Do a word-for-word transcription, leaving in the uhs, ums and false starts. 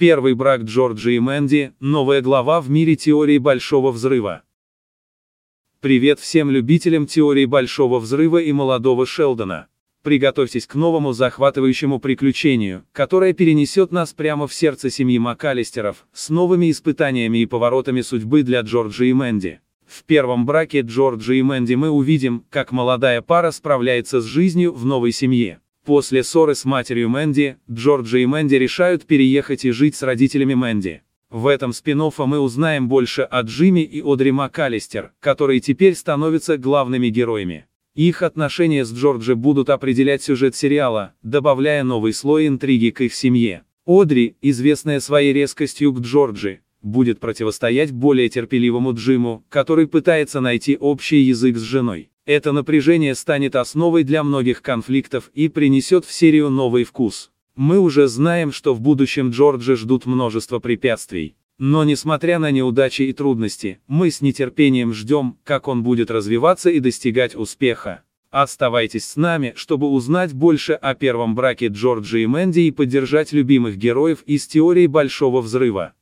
Первый брак Джорджи и Мэнди, новая глава в мире теории Большого Взрыва. Привет всем любителям теории Большого Взрыва и молодого Шелдона. Приготовьтесь к новому захватывающему приключению, которое перенесет нас прямо в сердце семьи Макалистеров, с новыми испытаниями и поворотами судьбы для Джорджи и Мэнди. В первом браке Джорджи и Мэнди мы увидим, как молодая пара справляется с жизнью в новой семье. После ссоры с матерью Мэнди, Джорджи и Мэнди решают переехать и жить с родителями Мэнди. В этом спин-оффе мы узнаем больше о Джимми и Одри Макалистер, которые теперь становятся главными героями. Их отношения с Джорджи будут определять сюжет сериала, добавляя новый слой интриги к их семье. Одри, известная своей резкостью к Джорджи, будет противостоять более терпеливому Джиму, который пытается найти общий язык с женой. Это напряжение станет основой для многих конфликтов и принесет в серию новый вкус. Мы уже знаем, что в будущем Джорджи ждут множество препятствий. Но несмотря на неудачи и трудности, мы с нетерпением ждем, как он будет развиваться и достигать успеха. Оставайтесь с нами, чтобы узнать больше о первом браке Джорджи и Мэнди и поддержать любимых героев из теории Большого Взрыва.